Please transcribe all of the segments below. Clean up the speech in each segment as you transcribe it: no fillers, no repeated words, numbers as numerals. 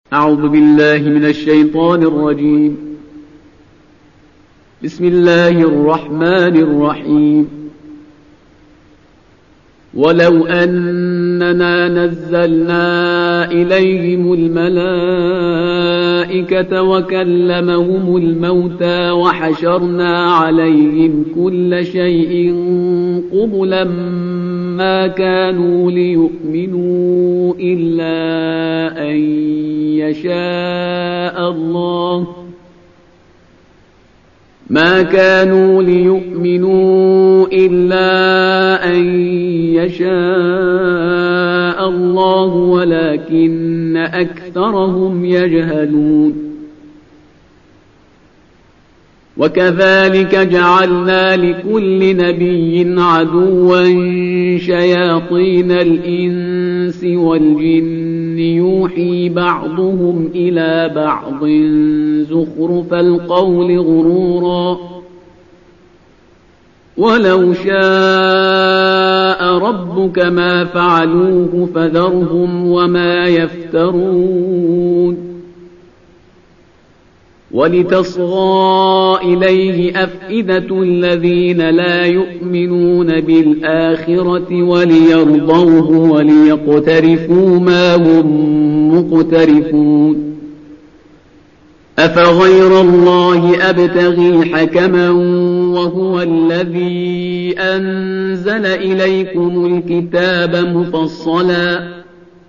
أعوذ بالله من الشيطان الرجيم. بسم الله الرحمن الرحيم. ولو أننا نزلنا إليهم الملائكة وكلمهم الموتى وحشرنا عليهم كل شيء قبلا ما كانوا ليؤمنوا إلا أن يشاء الله ولكن أكثرهم يجهلون. وكذلك جعلنا لكل نبي عدوا شياطين الإنس والجن يوحي بعضهم إلى بعض زخرف القول غرورا ولو شاء ربك ما فعلوه فذرهم وما يفترون. ولتصغى إليه أفئدة الذين لا يؤمنون بالآخرة وليرضوه وليقترفوا ما هم مقترفون. أفغير الله أبتغي حكما وهو الذي أنزل إليكم الكتاب مفصلا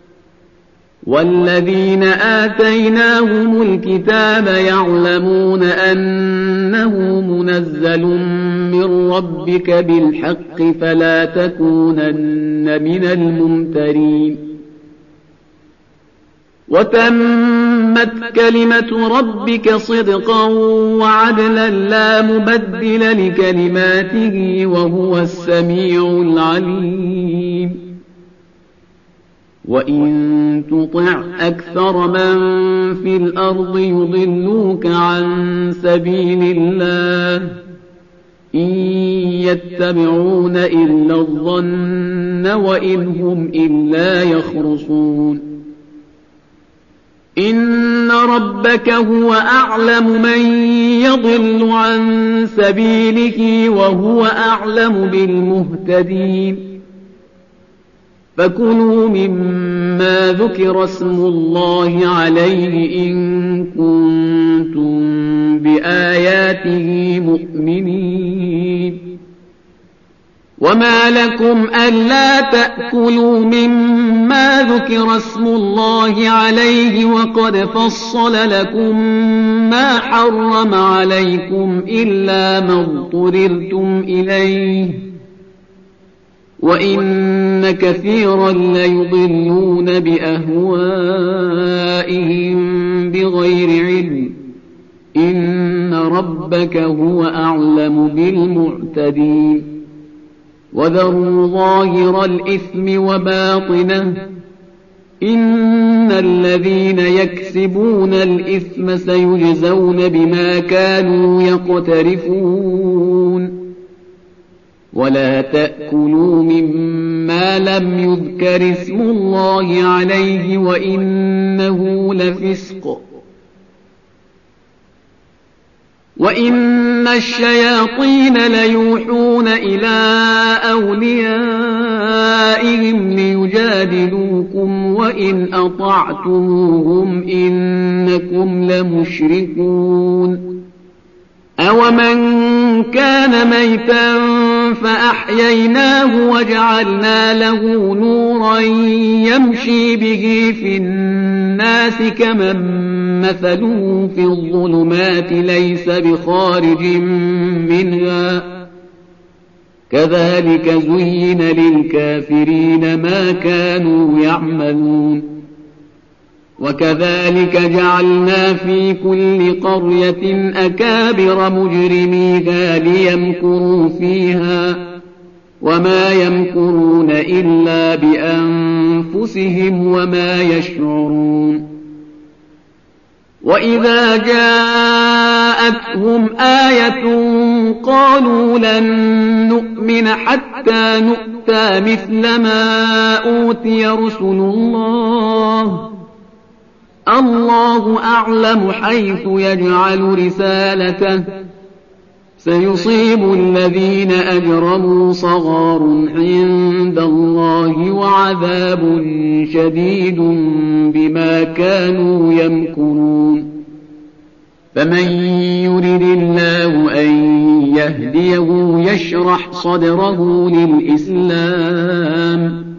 والذين آتيناهم الكتاب يعلمون أنه منزل من ربك بالحق فلا تكونن من الممترين. وتمت كلمة ربك صدقا وعدلا لا مبدل لكلماته وهو السميع العليم. وإن تطع أكثر من في الأرض يضلوك عن سبيل الله إن يتبعون إلا الظن وإن هم إلا يخرصون. إن ربك هو أعلم من يضل عن سبيله وهو أعلم بالمهتدين. فكلوا مما ذكر اسم الله عليه إن كنتم بآياته مؤمنين. وما لكم ألا تأكلوا مما ذكر اسم الله عليه وقد فصل لكم ما حرم عليكم إلا ما اضطررتم إليه وإن كثيرا ليضلون بأهوائهم بغير علم. إن ربك هو أعلم بالمعتدين. وذروا ظاهر الإثم وباطنه إن الذين يكسبون الإثم سيجزون بما كانوا يقترفون. ولا تأكلوا مما لم يذكر اسم الله عليه وإنه لفسق. وإن الشياطين ليوحون إلى أوليائهم ليجادلوكم وإن أطعتموهم إنكم لمشركون. أومن كان ميتا فأحييناه وجعلنا له نورا يمشي به في الناس كمن مثله في الظلمات ليس بخارج منها كذلك زين للكافرين ما كانوا يعملون. وكذلك جعلنا في كل قرية أكابر مجرميها ليمكروا فيها وما يمكرون إلا بأنفسهم وما يشعرون. وإذا جاءتهم آية قالوا لن نؤمن حتى نؤتى مثل ما أوتي رسل الله الله أعلم حيث يجعل رسالته سيصيب الذين أجرموا صغار عند الله وعذاب شديد بما كانوا يمكرون فمن يرد الله أن يهديه يشرح صدره للإسلام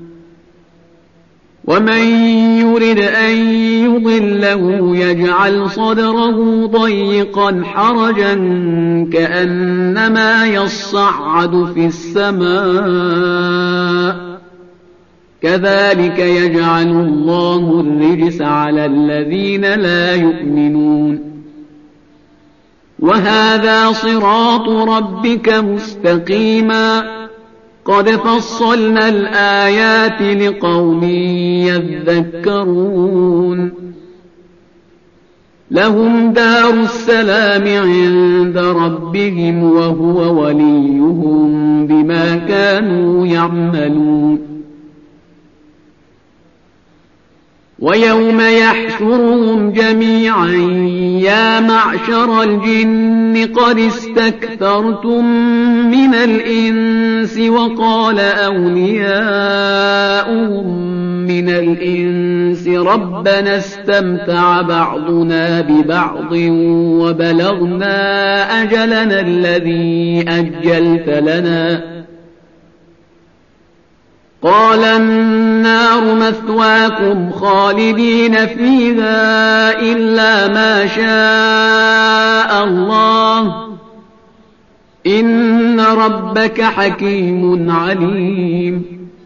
ومن يرد أن يضله يجعل صدره ضيقا حرجا كأنما يصعد في السماء كذلك يجعل الله الرجس على الذين لا يؤمنون وهذا صراط ربك مستقيما قد فصلنا الآيات لقوم يذكرون لهم دار السلام عند ربهم وهو وليهم بما كانوا يعملون ويوم يحشرهم جميعا يا معشر الجن قد استكثرتم من الإنس وقال أولياؤهم من الإنس ربنا استمتع بعضنا ببعض وبلغنا أجلنا الذي أجلت لنا قال النار مثواكم خالدين فيها إلا ما شاء الله إن ربك حكيم عليم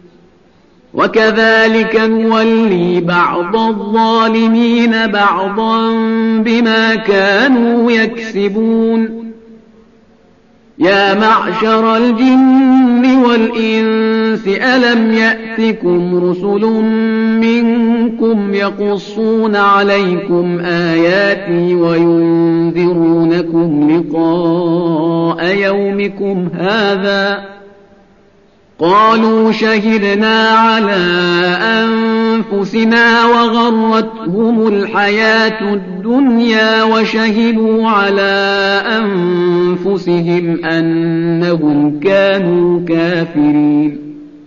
وكذلك نولي بعض الظالمين بعضا بما كانوا يكسبون يا معشر الجن والإنس ألم يأتكم رسل منكم يقصون عليكم آياتي وينذرونكم لقاء يومكم هذا قالوا شهدنا على أنفسنا وغرتهم الحياة الدنيا وشهدوا على أنفسهم أنهم كانوا كافرين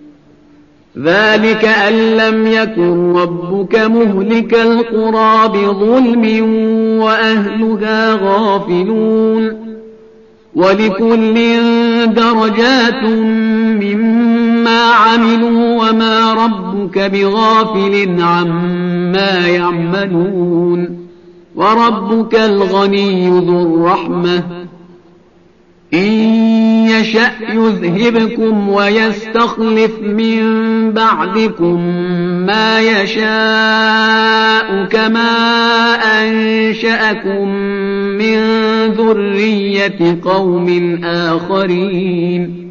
ذلك أن لم يكن ربك مهلك القرى بظلم وأهلها غافلون ولكل درجات مما عملوا وما ربك بغافل عما يعملون وربك الغني ذو الرحمة إن يشأ يذهبكم ويستخلف من بعدكم ما يشاء كما أنشأكم من ذرية قوم آخرين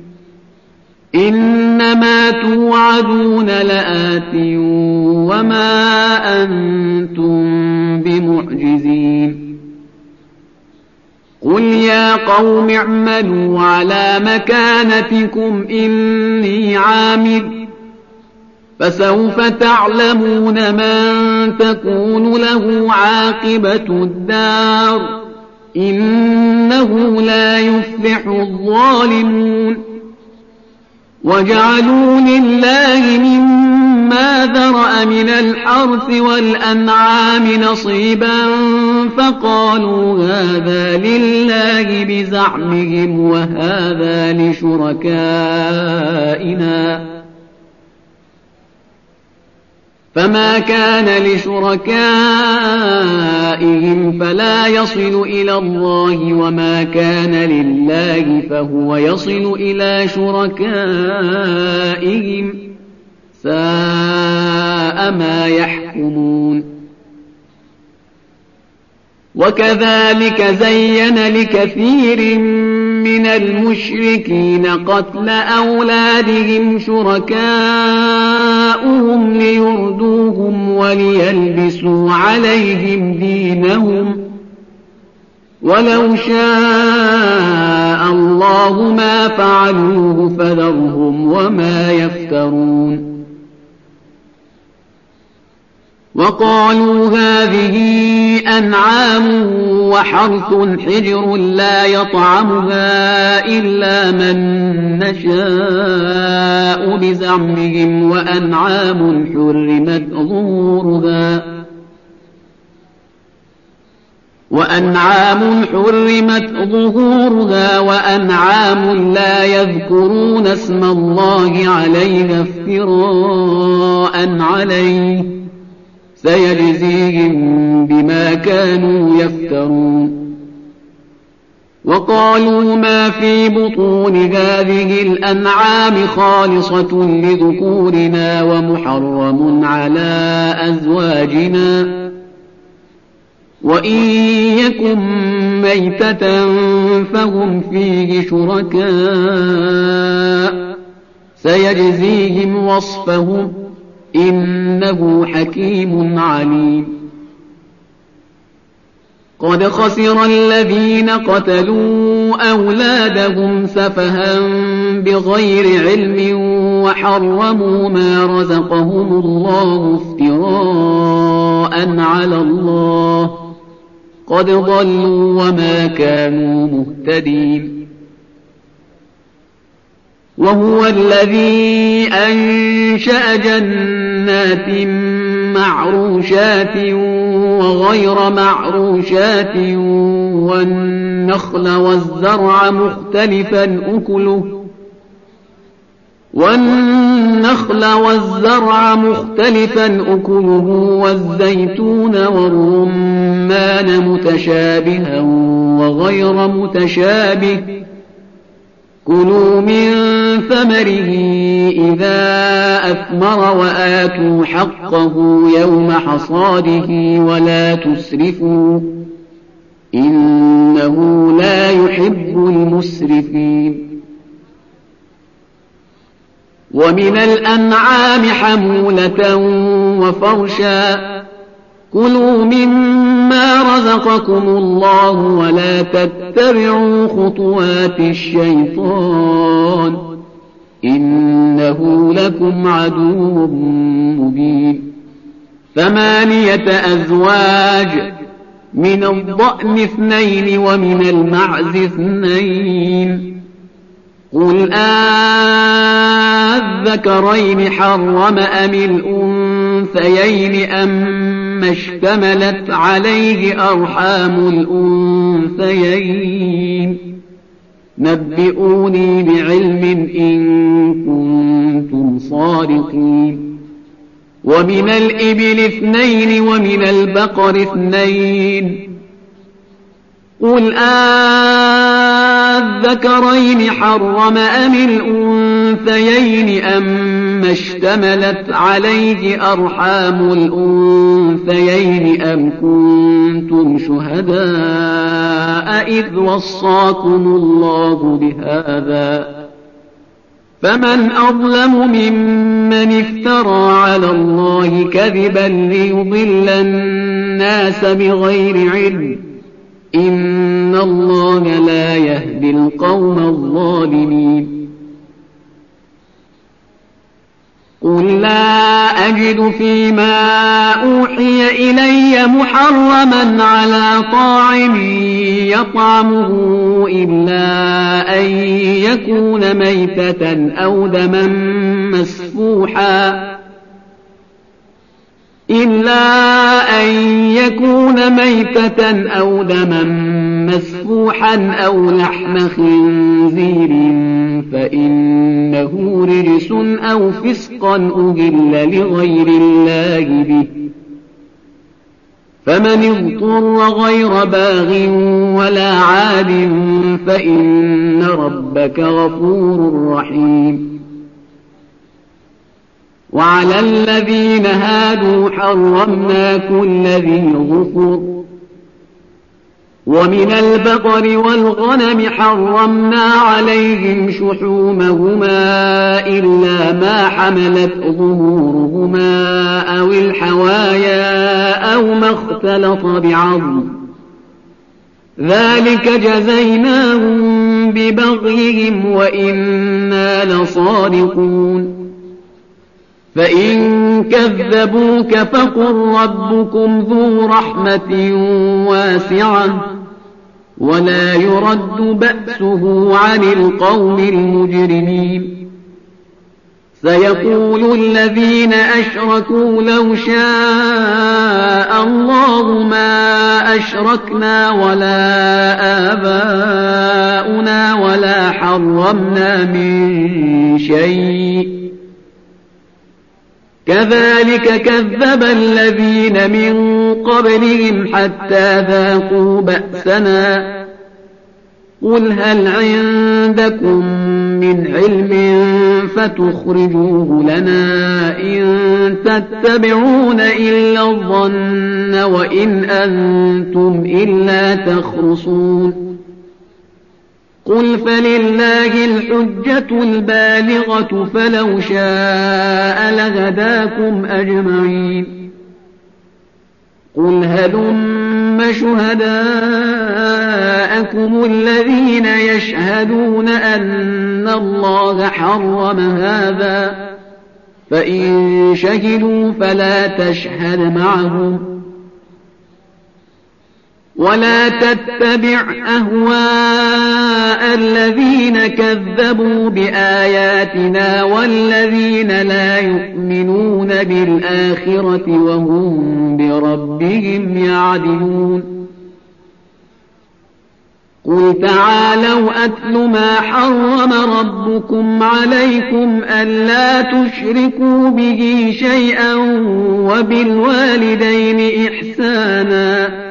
إنما توعدون لآت وما أنتم بمعجزين قل يا قوم اعملوا على مكانتكم إني عامل فسوف تعلمون من تكون له عاقبة الدار إنه لا يفلح الظالمون وجعلوا لله مما ذرأ من الحرث والأنعام نصيبا فقالوا هذا لله بزعمهم وهذا لشركائنا فما كان لشركائهم فلا يصل إلى الله وما كان لله فهو يصل إلى شركائهم ساء ما يحكمون وكذلك زين لكثير من المشركين قتل أولادهم شركاؤهم ليردوهم وليلبسوا عليهم دينهم ولو شاء الله ما فعلوه فذرهم وما يفترون وقالوا هذه أنعام وحرث حجر لا يطعمها إلا من نشاء بزعمهم وأنعام حرمت ظهورها وأنعام لا يذكرون اسم الله عليها افتراء عليه سيجزيهم بما كانوا يفترون. وقالوا ما في بطون هذه الأنعام خالصة لذكورنا ومحرم على أزواجنا وإن يكن ميتة فهم فيه شركاء سيجزيهم وصفهم إنه حكيم عليم. قد خسر الذين قتلوا أولادهم سفها بغير علم وحرموا ما رزقهم الله افتراء على الله قد ضلوا وما كانوا مهتدين. وهو الذي أنشأ جنات معروشات وغير معروشات والنخل والزرع مختلفا أكله والزيتون والرمان متشابها وغير متشابه كلوا من ثمره إذا أثمر وآتوا حقه يوم حصاده ولا تسرفوا إنه لا يحب المسرفين. ومن الأنعام حمولة وفرشا كلوا مما رزقكم الله ولا تتبعوا خطوات الشيطان إنه لكم عدو مبين. 8 أزواج من الضأن 2 ومن المعز 2 قل أذكرين حرم أم الأنثيين أما اشتملت عليه أرحام الأنثيين نبئوني بعلم إن كنتم صادقين. ومن الإبل 2 ومن البقر 2 قل أذكرين حرم أم الأنثيين أما اشتملت عليه أرحام الأنثيين أم كنتم شهداء إذ وصاكم الله بهذا فمن أظلم ممن افترى على الله كذبا ليضل الناس بغير علم إن الله لا يهدي القوم الظالمين. قل لا أجد فيما أوحي إلي محرما على طاعم يطعمه إلا أن يكون ميتة أو دما مسفوحا أو لحم خنزير فإنه رجس أو فسقا أهل لغير الله به فمن اضطر غير باغ ولا عاد فإن ربك غفور رحيم. وعلى الذين هادوا حرمنا كل ذي ظفر ومن البقر والغنم حرمنا عليهم شحومهما إلا ما حملت ظهورهما أو الحوايا أو ما اختلط بعظم ذلك جزيناهم ببغيهم وإنا لصادقون. فإن كذبوك فقل ربكم ذو رحمة واسعة ولا يرد بأسه عن القوم المجرمين. سيقول الذين أشركوا لو شاء الله ما أشركنا ولا آباؤنا ولا حرمنا من شيء كذلك كذب الذين من قبلهم حتى ذاقوا بأسنا قل هل عندكم من علم فتخرجوه لنا إن تتبعون إلا الظن وإن أنتم إلا تخرصون قل فلله الحجة البالغة فلو شاء لهداكم أجمعين. قل هلم شهداءكم الذين يشهدون أن الله حرم هذا فإن شهدوا فلا تشهد معهم ولا تتبع أهواء الذين كذبوا بآياتنا والذين لا يؤمنون بالآخرة وهم بربهم يعدلون. قل تعالوا أتل ما حرم ربكم عليكم ألا تشركوا به شيئا وبالوالدين إحسانا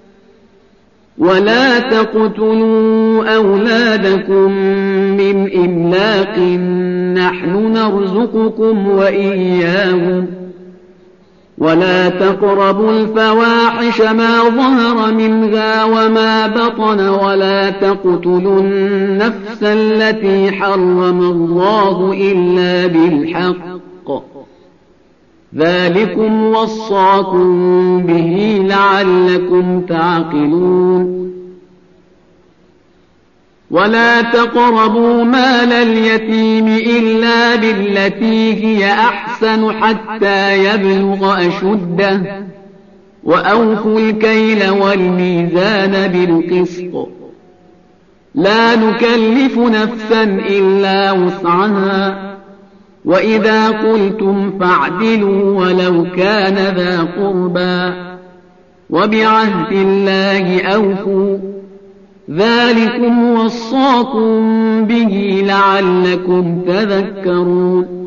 ولا تقتلوا أولادكم من إملاق نحن نرزقكم وإياهم ولا تقربوا الفواحش ما ظهر منها وما بطن ولا تقتلوا النفس التي حرم الله إلا بالحق ذلكم وصاكم به لعلكم تعقلون. ولا تقربوا مال اليتيم إلا بالتي هي أحسن حتى يبلغ أشده وأوفوا الكيل والميزان بالقسط لا نكلف نفسا إلا وسعها وإذا قلتم فاعدلوا ولو كان ذا قربى وبعهد الله أوفوا ذلكم وصاكم به لعلكم تذكرون.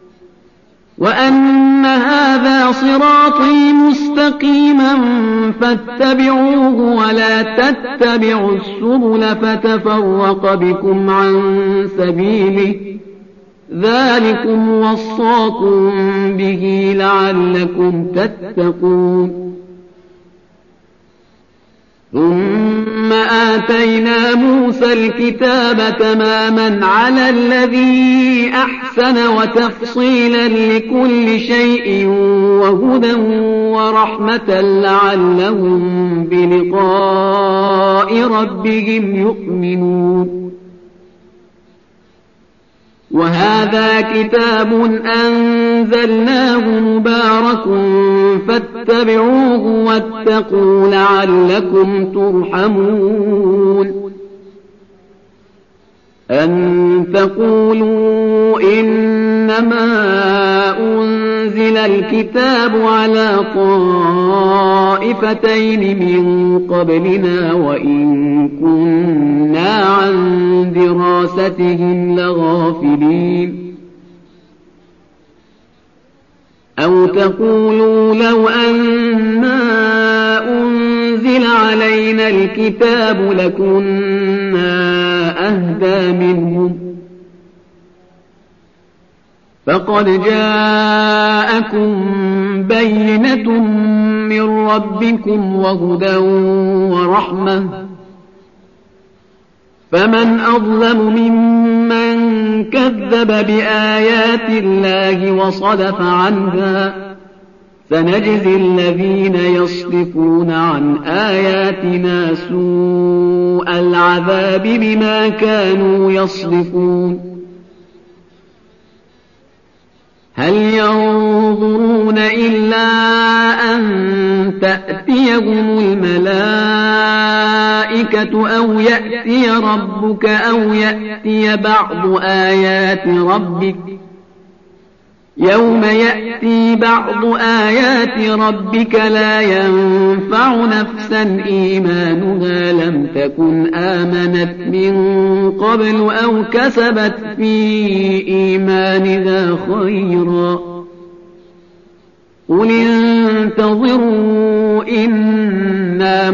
وأن هذا صراطي مستقيما فاتبعوه ولا تتبعوا السبل فتفرق بكم عن سبيله ذلكم وصاكم به لعلكم تتقون. ثم آتينا موسى الكتاب تماما على الذي أحسن وتفصيلا لكل شيء وهدى ورحمة لعلهم بلقاء ربهم يؤمنون. وهذا كتاب أنزلناه مبارك فاتبعوه واتقوا لعلكم ترحمون. أن تقولوا إنما أنزل الكتاب على طائفتين من قبلنا وإن كنا عن دراستهم لغافلين. أو تقولوا لو أنا أنزل علينا الكتاب لكنا أهدى منهم فقد جاءكم بينة من ربكم وهدى ورحمة فمن أظلم ممن كذب بآيات الله وصدف عنها سنجزي الذين يصدفون عن آياتنا سوء العذاب بما كانوا يصدفون. هل ينظرون إلا أن تأتيهم الملائكة أو يأتي ربك أو يأتي بعض آيات ربك يوم يأتي بعض آيات ربك لا ينفع نفسا إيمانها لم تكن آمنت من قبل أو كسبت في إيمانها خيرا قل انتظروا إنا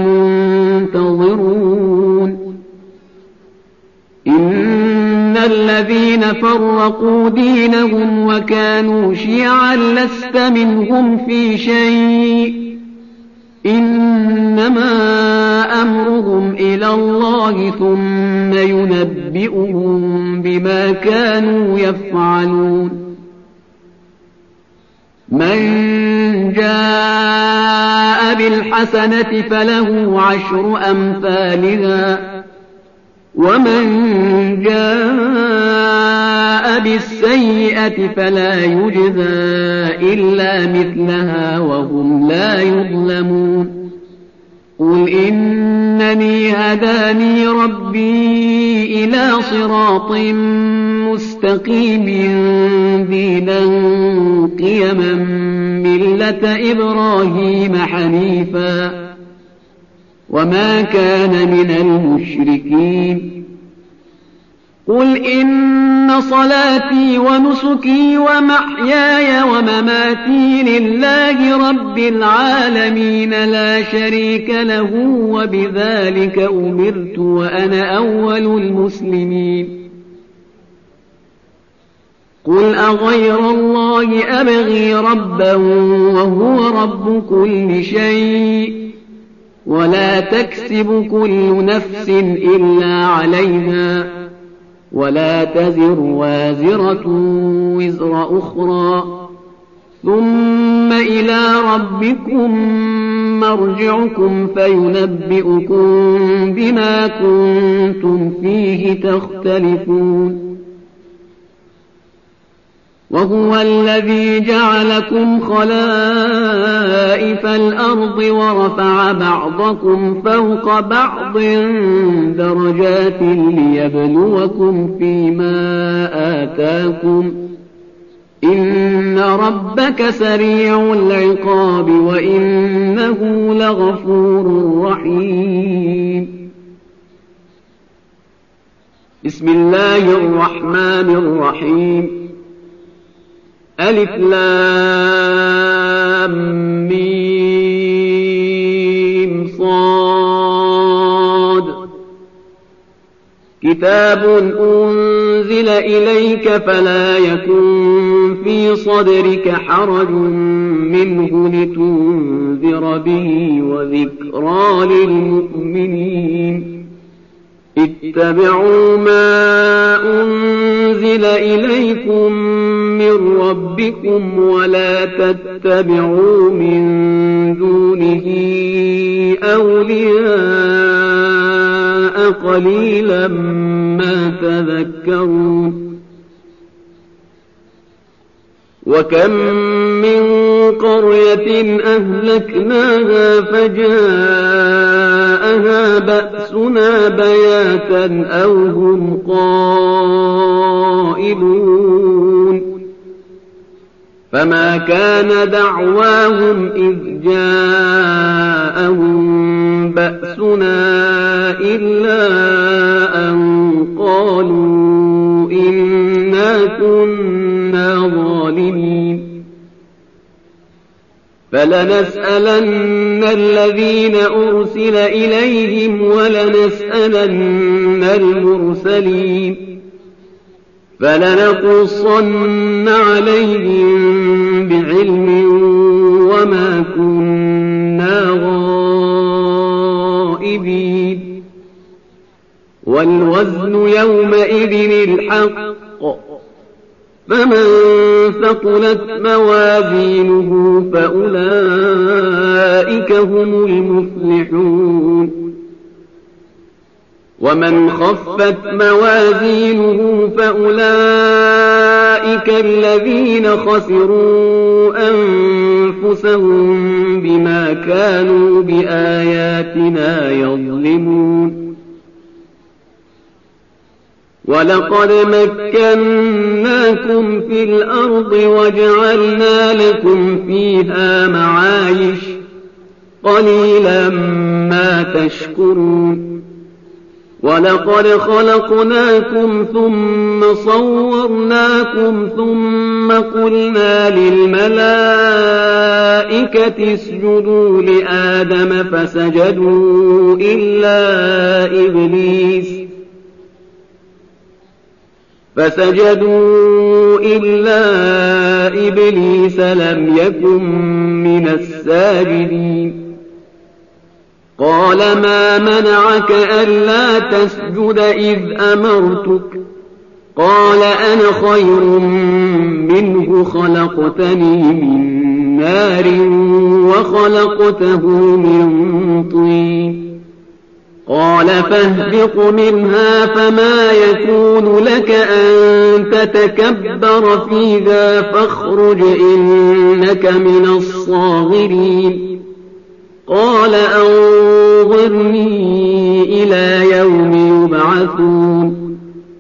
منتظرون إن الذين فرقوا دينهم وكانوا شيعا لست منهم في شيء إنما أمرهم إلى الله ثم ينبئهم بما كانوا يفعلون من جاء بالحسنة فله 10 أمثالها ومن جاء بالسيئة فلا يجزى إلا مثلها وهم لا يظلمون قل إنني هداني ربي إلى صراط مستقيم دينا قيما ملة إبراهيم حنيفا وما كان من المشركين قل إن صلاتي ونسكي ومحياي ومماتي لله رب العالمين لا شريك له وبذلك أمرت وأنا أول المسلمين قل أغير الله أبغي ربا وهو رب كل شيء ولا تكسب كل نفس إلا عليها ولا تزر وازرة وزر أخرى ثم إلى ربكم مرجعكم فينبئكم بما كنتم فيه تختلفون وهو الذي جعلكم خلائف الأرض ورفع بعضكم فوق بعض درجات ليبلوكم فيما آتاكم إن ربك سريع العقاب وإنه لغفور رحيم بسم الله الرحمن الرحيم ألف لام ميم صاد كتاب أنزل إليك فلا يكن في صدرك حرج منه لتنذر به وذكرى للمؤمنين اتبعوا ما أنزل إليكم من ربكم ولا تتبعوا من دونه أولياء قليلا ما تذكرون وكم من قرية أهلكناها فجاءها بأسنا بياتا أو هم قائلون فما كان دعواهم إذ جاءهم بأسنا إلا أن قالوا إنا كنا ظالمين فلنسألن الذين أرسل إليهم ولنسألن المرسلين فلنقصن عليهم بعلم وما كنا غائبين والوزن يومئذ الحق فمن ثقلت موازينه فأولئك هم المفلحون ومن خفت موازينه فأولئك الذين خسروا أنفسهم بما كانوا بآياتنا يظلمون ولقد مكناكم في الأرض وجعلنا لكم فيها معايش قليلا ما تشكرون ولقد خلقناكم ثم صورناكم ثم قلنا للملائكة اسجدوا لآدم فسجدوا إلا إبليس لم يكن من الساجدين قال ما منعك ألا تسجد إذ أمرتك قال أنا خير منه خلقتني من نار وخلقته من طين قال فاهبط منها فما يكون لك أن تتكبر فيها فاخرج إنك من الصاغرين قال أنظرني إلى يوم يبعثون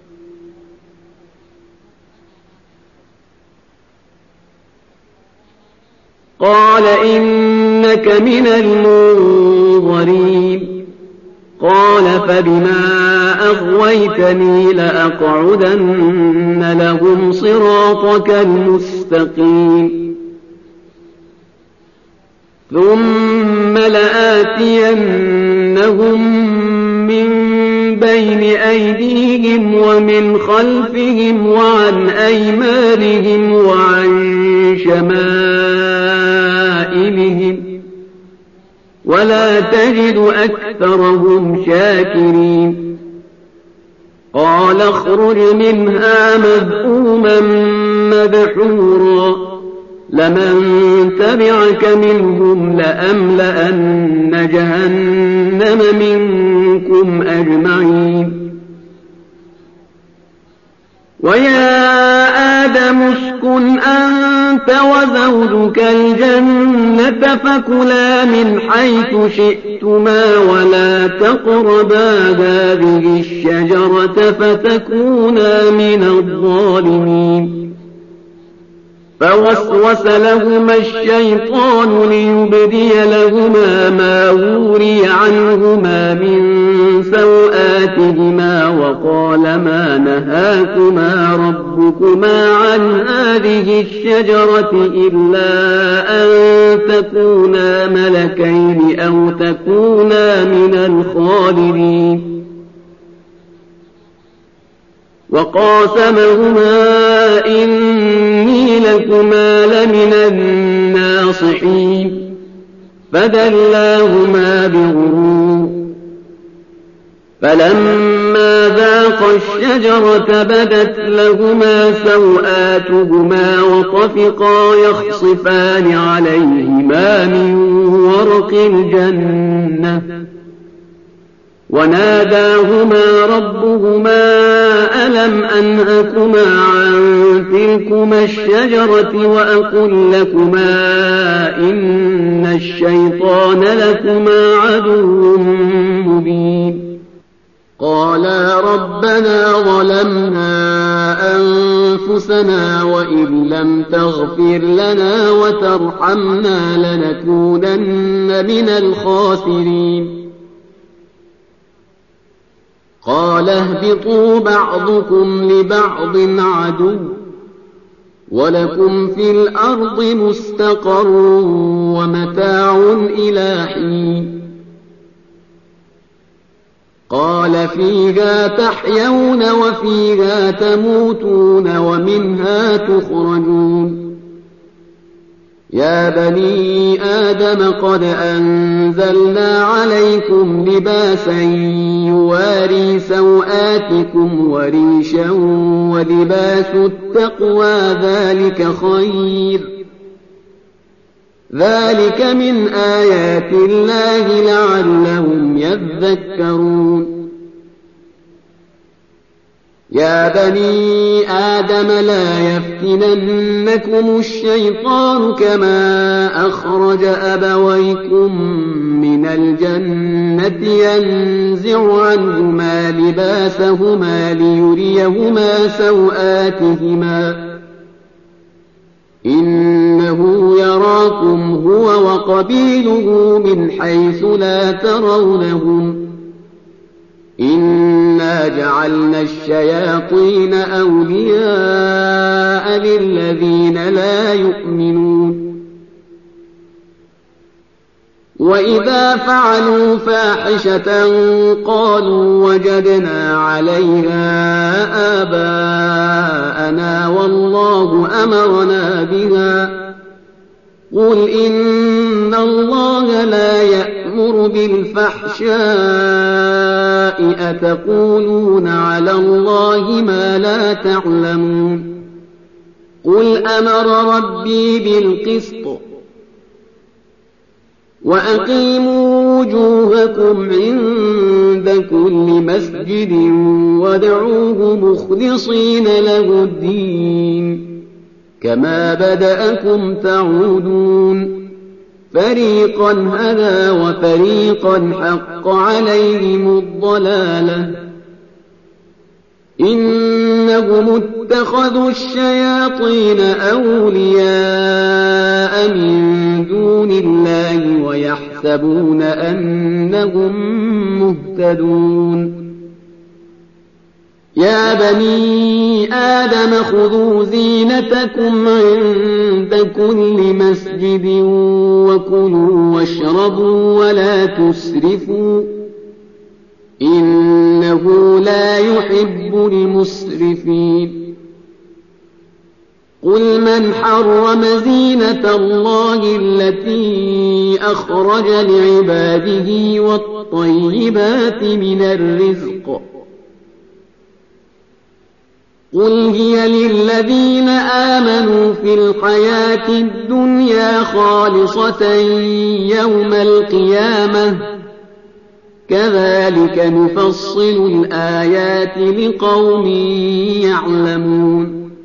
قال إنك من المنظرين قال فبما أغويتني لأقعدن لهم صراطك المستقيم ثم لآتينهم من بين أيديهم ومن خلفهم وعن أيمانهم وعن شمائلهم ولا تجد أكثرهم شاكرين قال اخرج منها مذءوما مدحورا لمن تبعك منهم لأملأن جهنم منكم أجمعين ويا آدم اسكن أنت وزوجك الجنة فكلا من حيث شئتما ولا تقربا هذه الشجرة فتكونا من الظالمين فوسوس لهما الشيطان ليبدي لهما ما وري عنهما من سوآتهما وقال ما نهاكما ربكما عن هذه الشجرة إلا أن تكونا ملكين أو تكونا من الخالدين وقاسمهما إني لكما لمن الناصحين فدلاهما بغرور فلما ذاقا الشجرة بدت لهما سوآتهما وطفقا يخصفان عليهما من ورق الجنة وناداهما ربهما ألم أنهكما عن تلكما الشجرة وأقل لكما إن الشيطان لكما عدو مبين قالا ربنا ظلمنا أنفسنا وإن لم تغفر لنا وترحمنا لنكونن من الخاسرين قال اهبطوا بعضكم لبعض عدو ولكم في الأرض مستقر ومتاع إلى حين قال فيها تحيون وفيها تموتون ومنها تخرجون يا بني آدم قد أنزلنا عليكم لباسا يواري سوآتكم وريشا ولباس التقوى ذلك خير ذلك من آيات الله لعلهم يذكرون يا بني آدم لا يفتننكم الشيطان كما أخرج أبويكم من الجنة ينزع عنهما لباسهما ليريهما سوآتهما إنه يراكم هو وقبيله من حيث لا ترونهم إنا جعلنا الشياطين أولياء للذين لا يؤمنون وإذا فعلوا فاحشة قالوا وجدنا عليها آباءنا والله أمرنا بها قل إن الله لا يأمر بالفحشاء أتقولون على الله ما لا تعلمون قل أمر ربي بالقسط وأقيموا وجوهكم عند كل مسجد وادعوه مخلصين له الدين كما بدأكم تعودون فريقا هدى وفريقا حق عليهم الضلالة إنهم اتخذوا الشياطين أولياء من دون الله ويحسبون أنهم مهتدون يا بني آدم خذوا زينتكم عند كل مسجد وكلوا واشربوا ولا تسرفوا إنه لا يحب المسرفين قل من حرم زينة الله التي أخرج لعباده والطيبات من الرزق قل هي للذين آمنوا في الحياة الدنيا خالصة يوم القيامة كذلك نفصل الآيات لقوم يعلمون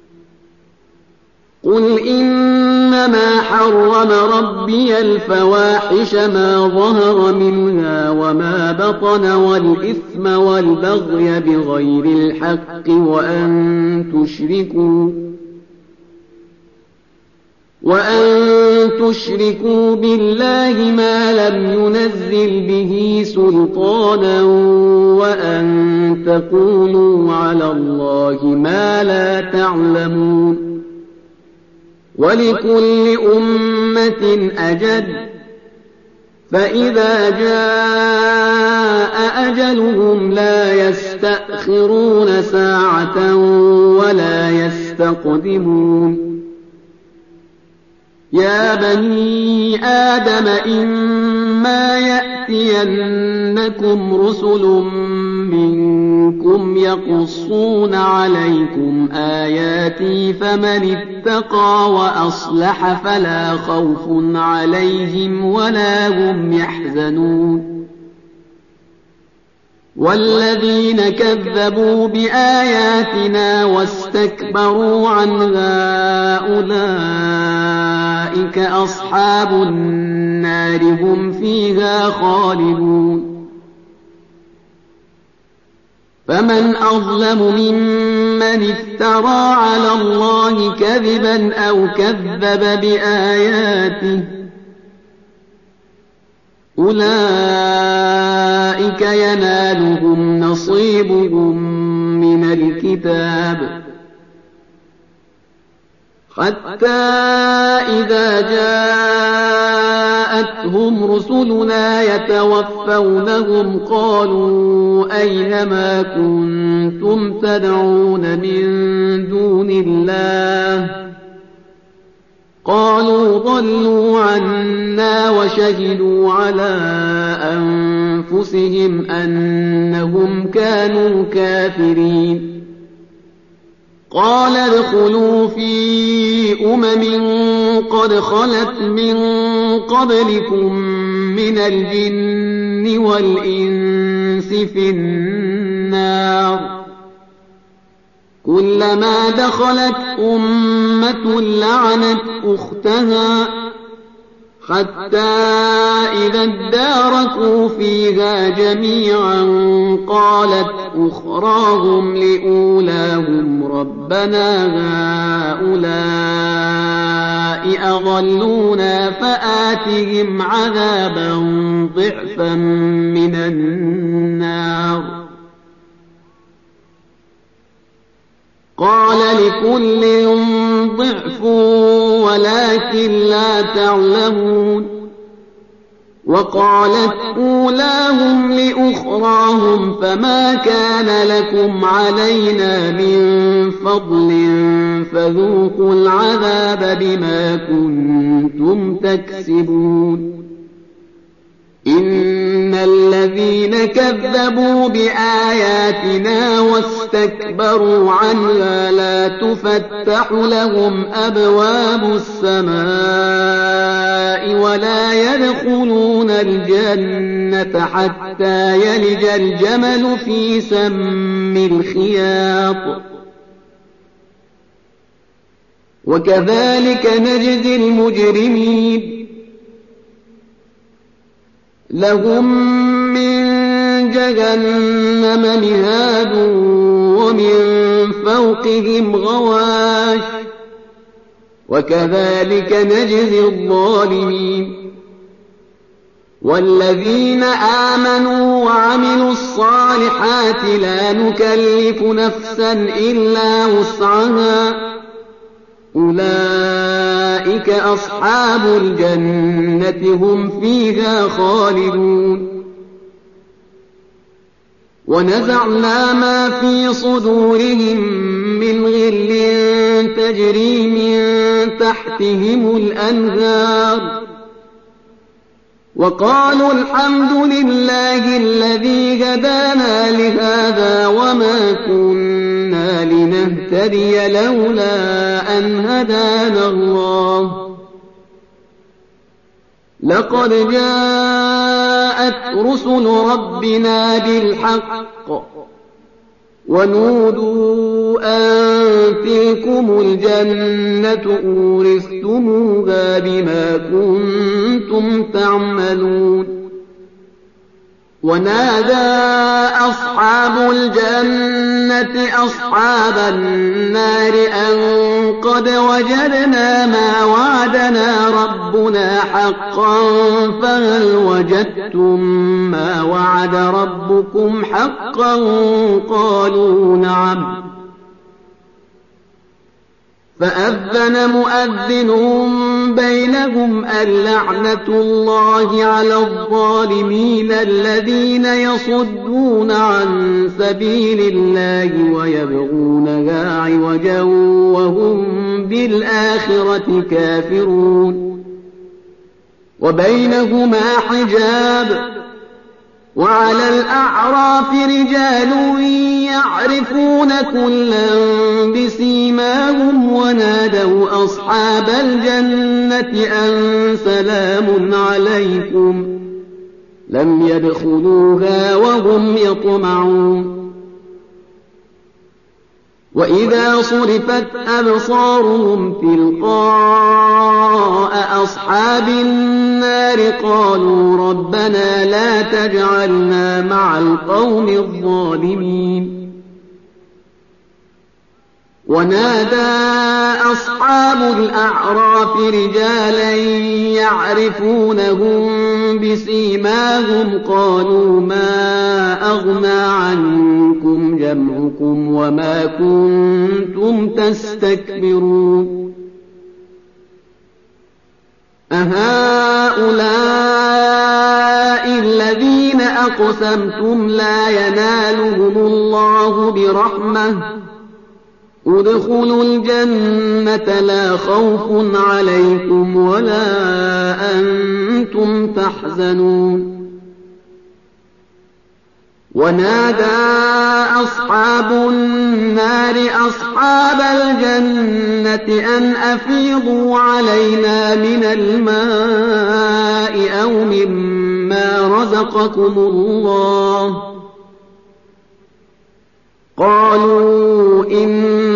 قل إنما حرم ربي الفواحش ما ظهر منها وما بطن والإثم والبغي بغير الحق وأن تشركوا بالله ما لم ينزل به سلطانا وأن تقولوا على الله ما لا تعلمون ولكل أمة أجل فإذا جاء أجلهم لا يستأخرون ساعة ولا يستقدمون يا بني آدم إما يأتينكم رسل منكم يقصون عليكم آياتي فمن اتقى وأصلح فلا خوف عليهم ولا هم يحزنون والذين كذبوا بآياتنا واستكبروا عنها أولئك أصحاب النار هم فيها خالدون فمن أظلم ممن افترى على الله كذبا أو كذب بآياته أولئك ينالهم نصيبهم من الكتاب حتى إذا جاءتهم رسلنا يتوفونهم قالوا أين ما كنتم تدعون من دون الله قالوا ضلوا عنا وشهدوا على أنفسهم أنهم كانوا كافرين قال ادخلوا في قد خلت من قبلكم من الجن والإنس في النار كلما دخلت أمة لعنت أختها حتى إذا اداركوا فيها جميعا قالت أخراهم لأولاهم ربنا هؤلاء أضلونا فآتهم عذابا ضعفا من النار قال لكل ضعف ولكن لا تعلمون وقالت أولاهم لأخراهم فما كان لكم علينا من فضل فذوقوا العذاب بما كنتم تكسبون إن الذين كذبوا بآياتنا واستكبروا عنها لا تفتح لهم أبواب السماء ولا يدخلون الجنة حتى يلج الجمل في سم الخياط وكذلك نجزي المجرمين لهم من جهنم مهاد ومن فوقهم غواش وكذلك نجزي الظالمين والذين آمنوا وعملوا الصالحات لا نكلف نفسا إلا وسعها أولئك أصحاب الجنة هم فيها خالدون ونزعنا ما في صدورهم من غل تجري من تحتهم الأنهار وقالوا الحمد لله الذي هدانا لهذا وما كنا لنهتدي لولا أن هدانا الله لقد جاءت رسل ربنا بالحق ونودوا أن تلكم الجنة أورثتموها بما كنتم تعملون ونادى أصحاب الجنة أصحاب النار أن قد وجدنا ما وعدنا ربنا حقا فهل وجدتم ما وعد ربكم حقا قالوا نعم فأذن مؤذن بينهم اللعنة الله على الظالمين الذين يصدون عن سبيل الله ويبغونها عوجا وهم بالآخرة كافرون وبينهما حجاب وعلى الأعراف رجال يعرفون كلا بسيماهم ونادوا أصحاب الجنة أن سلام عليكم لم يدخلوها وهم يطمعون وإذا صرفت أبصارهم تلقاء أصحاب النار قالوا ربنا لا تجعلنا مع القوم الظالمين ونادى أصحاب الأعراف رجالا يعرفونهم بسيماهم قالوا ما أغنى عنكم جمعكم وما كنتم تستكبرون أهؤلاء الذين أقسمتم لا ينالهم الله برحمة ادخلوا الجنة لا خوف عليكم ولا أنتم تحزنون ونادى أصحاب النار أصحاب الجنة أن أفيضوا علينا من الماء أو مما رزقكم الله قالوا إن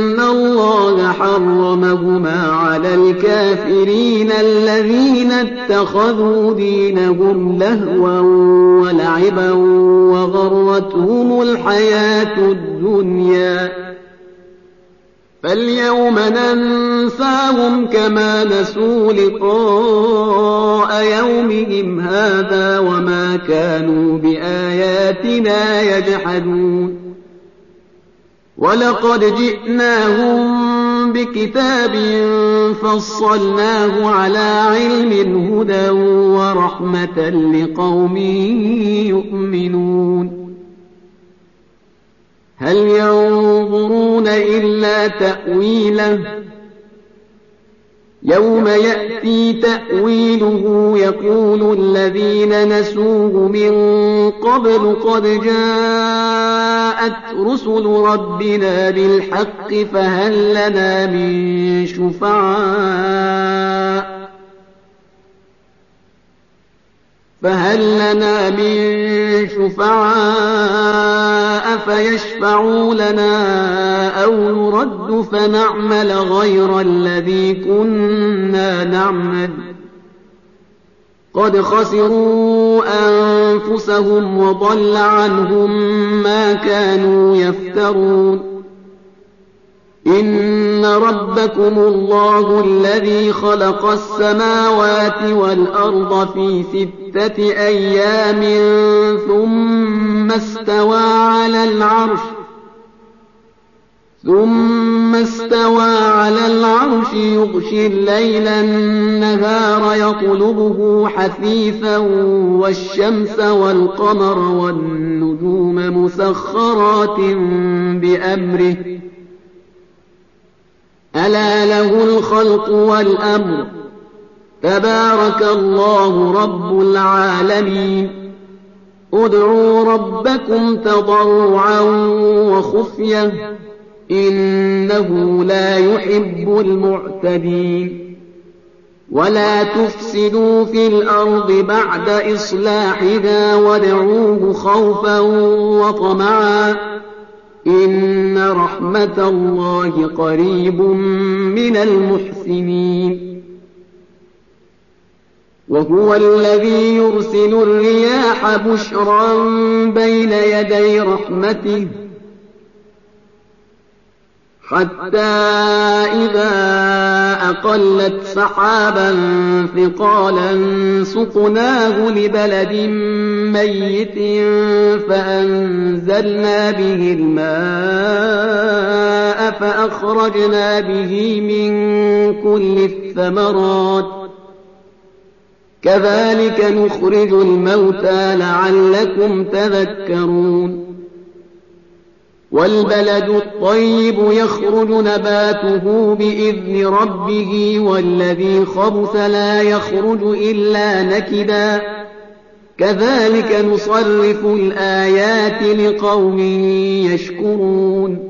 حرمهما على الكافرين الذين اتخذوا دينهم لهوا ولعبا وغرتهم الحياة الدنيا فاليوم ننساهم كما نسوا لقاء يومهم هذا وما كانوا بآياتنا يجحدون ولقد جئناهم بكتاب فصلناه على علم هدى ورحمة لقوم يؤمنون هل ينظرون إلا تأويله يوم يأتي تأويله يقول الذين نسوه من قبل قد جاءت رسل ربنا بالحق فهل لنا من شفعاء فيشفعوا لنا أو نرد فنعمل غير الذي كنا نعمل قد خسروا أنفسهم وضل عنهم ما كانوا يفترون إن ربكم الله الذي خلق السماوات والأرض في 6 أيام ثم استوى على العرش يغشي الليل النهار يطلبه حثيثا والشمس والقمر والنجوم مسخرات بأمره ألا له الخلق والأمر تبارك الله رب العالمين ادعوا ربكم تضرعا وخفية إنه لا يحب المعتدين ولا تفسدوا في الأرض بعد إصلاحها وادعوه خوفا وطمعا إن رحمة الله قريب من المحسنين وهو الذي يرسل الرياح بشرا بين يدي رحمته حتى إذا أقلت سحابا ثقالا سقناه لبلد ميت فأنزلنا به الماء فأخرجنا به من كل الثمرات كذلك نخرج الموتى لعلكم تذكرون والبلد الطيب يخرج نباته بإذن ربه والذي خبث لا يخرج إلا نكدا كذلك نصرف الآيات لقوم يشكرون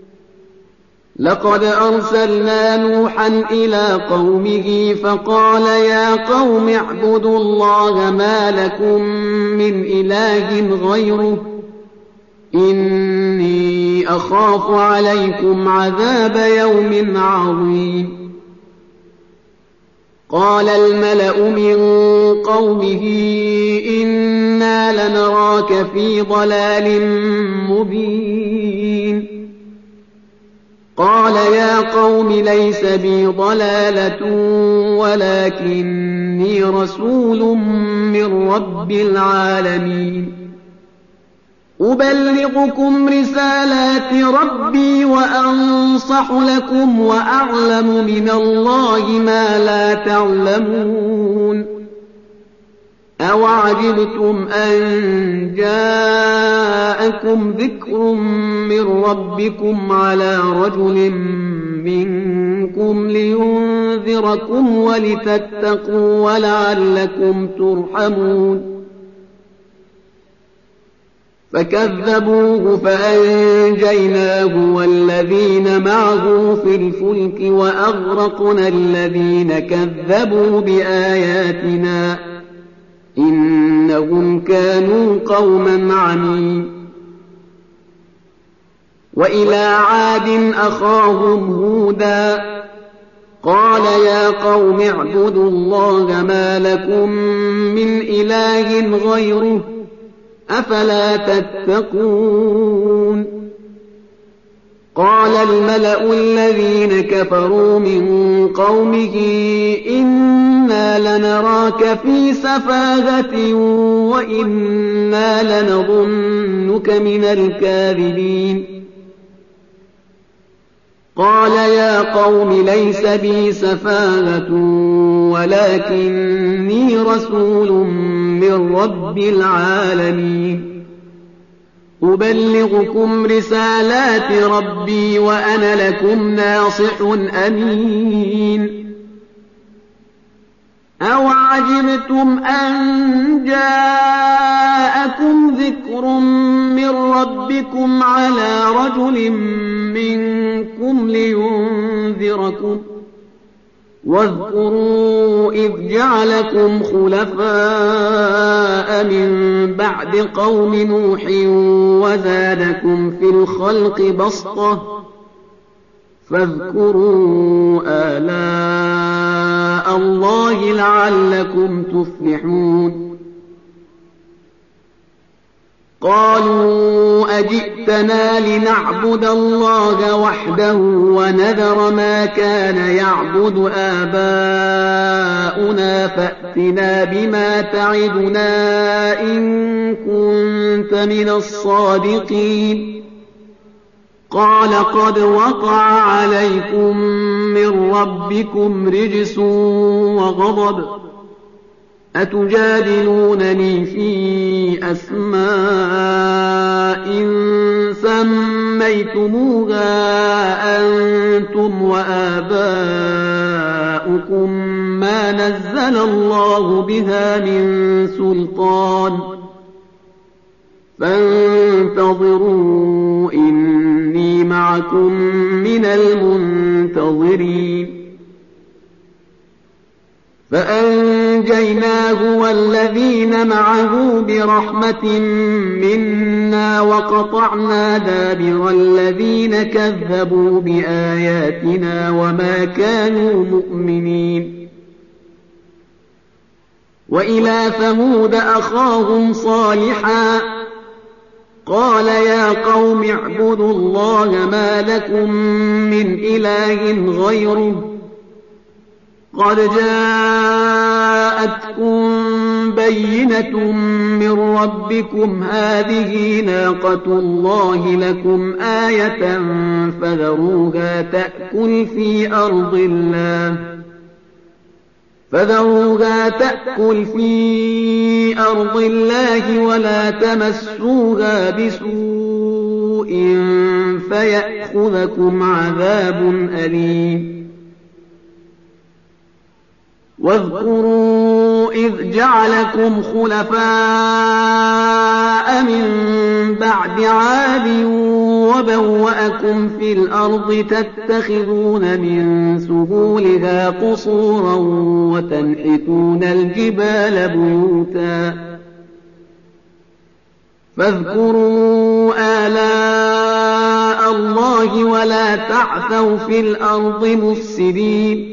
لقد أرسلنا نوحا إلى قومه فقال يا قوم اعبدوا الله ما لكم من إله غيره إني أخاف عليكم عذاب يوم عظيم قال الملأ من قومه إنا لنراك في ضلال مبين قال يا قوم ليس بي ضلالة ولكني رسول من رب العالمين أبلغكم رسالات ربي وأنصح لكم وأعلم من الله ما لا تعلمون أوعجبتم أن جاءكم ذكر من ربكم على رجل منكم لينذركم ولتتقوا ولعلكم ترحمون فكذبوه فأنجيناه والذين معه في الفلك وأغرقنا الذين كذبوا بآياتنا إنهم كانوا قوما عمين وإلى عاد أخاهم هودا قال يا قوم اعبدوا الله ما لكم من إله غيره أفلا تتقون قال الملأ الذين كفروا من قومه إنا لنراك في سفاهة وإنا لنظنك من الكاذبين قال يا قوم ليس بي سفاهة ولكني رسول من رب العالمين أبلغكم رسالات ربي وأنا لكم ناصح أمين أوعجبتم أن جاءكم ذكر من ربكم على رجل منكم لينذركم واذكروا إذ جعلكم خلفاء من بعد قوم نوح وزادكم في الخلق بسطة فاذكروا آلاء الله لعلكم تفلحون قالوا أجئتنا لنعبد الله وحده ونذر ما كان يعبد آباؤنا فأتنا بما تعدنا إن كنت من الصادقين قال قد وقع عليكم من ربكم رجس وغضب أتجادلونني في أسماء سميتموها أنتم وآباؤكم ما نزل الله بها من سلطان فانتظروا إني معكم من المنتظرين فأنجيناه والذين معه برحمة منا وقطعنا دابر الذين كذبوا بآياتنا وما كانوا مؤمنين وإلى ثمود أخاهم صالحا قال يا قوم اعبدوا الله ما لكم من إله غيره قد جاءتكم بينة من ربكم هذه ناقة الله لكم آية فذروها تأكل في أرض الله ولا تمسوها بسوء فيأخذكم عذاب أليم واذكروا إذ جعلكم خلفاء من بعد عاد وبوأكم في الأرض تتخذون من سهولها قصورا وتنحتون الجبال بيوتا فاذكروا آلاء الله ولا تعثوا في الأرض مفسدين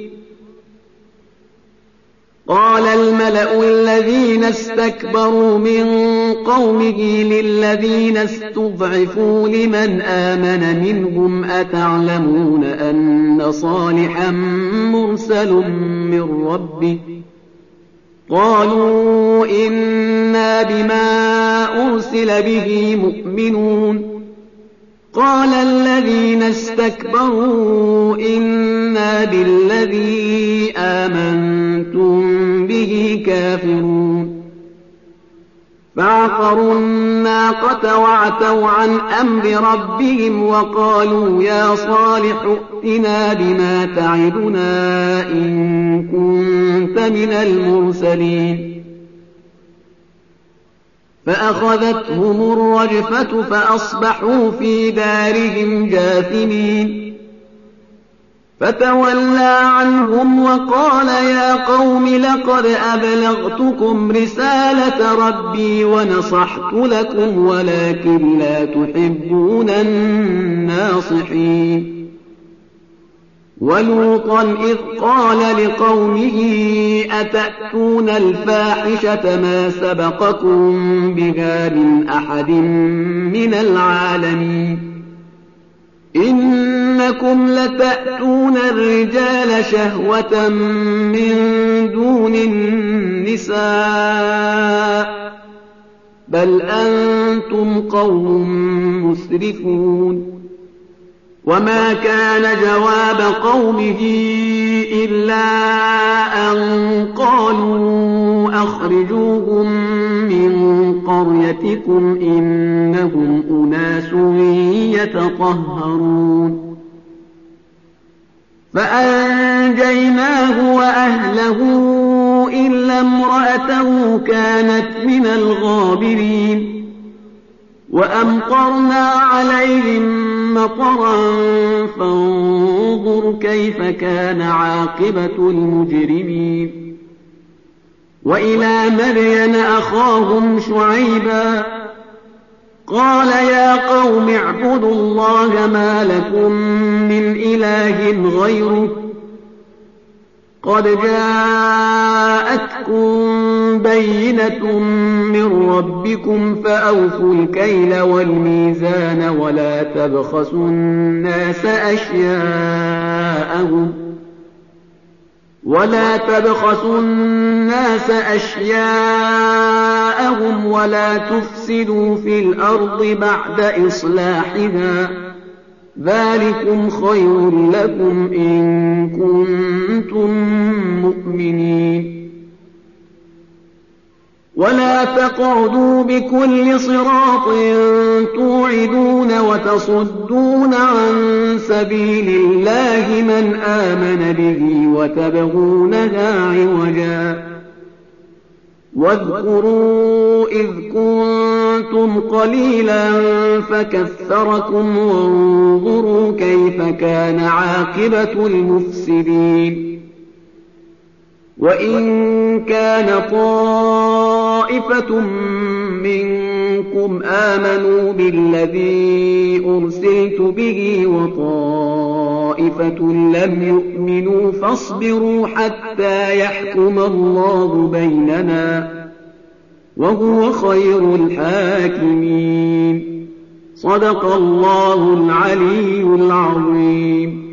قال الملأ الذين استكبروا من قومه للذين استضعفوا لمن آمن منهم أتعلمون أن صالحا مرسل من ربه قالوا إنا بما أرسل به مؤمنون قال الذين استكبروا إنا بالذي آمنتم به كافرون فعقروا الناقة وعتوا عن أمر ربهم وقالوا يا صالح ائتنا بما تعدنا إن كنت من المرسلين فأخذتهم الرجفة فأصبحوا في دارهم جاثمين فتولى عنهم وقال يا قوم لقد أبلغتكم رسالة ربي ونصحت لكم ولكن لا تحبون الناصحين. ولوطا إذ قال لقومه أتأتون الفاحشة ما سبقكم بها من أحد من العالمين إنكم لتأتون الرجال شهوة من دون النساء بل أنتم قوم مسرفون. وما كان جواب قومه إلا أن قالوا أخرجوهم من قريتكم إنهم أناس يتطهرون. فأنجيناه وأهله إلا امرأته كانت من الغابرين. وأمطرنا عليهم مطرا فانظر كيف كان عاقبة المجرمين. وإلى مدين أخاهم شعيبا قال يا قوم اعبدوا الله ما لكم من إله غيره قد جاءتكم بينة من ربكم فأوفوا الكيل والميزان ولا تبخسوا الناس أشياءهم ولا تفسدوا في الأرض بعد إصلاحها ذلكم خير لكم إن كنتم مؤمنين. ولا تقعدوا بكل صراط توعدون وتصدون عن سبيل الله من آمن به وتبغونها عوجا. واذكروا إذ كنتم قليلا فكثركم وانظروا كيف كان عاقبة المفسدين. وإن كان طائفة منكم آمنوا بالذي أرسلت به وطائفة لم يؤمنوا فاصبروا حتى يحكم الله بيننا وهو خير الحاكمين. صدق الله العلي العظيم.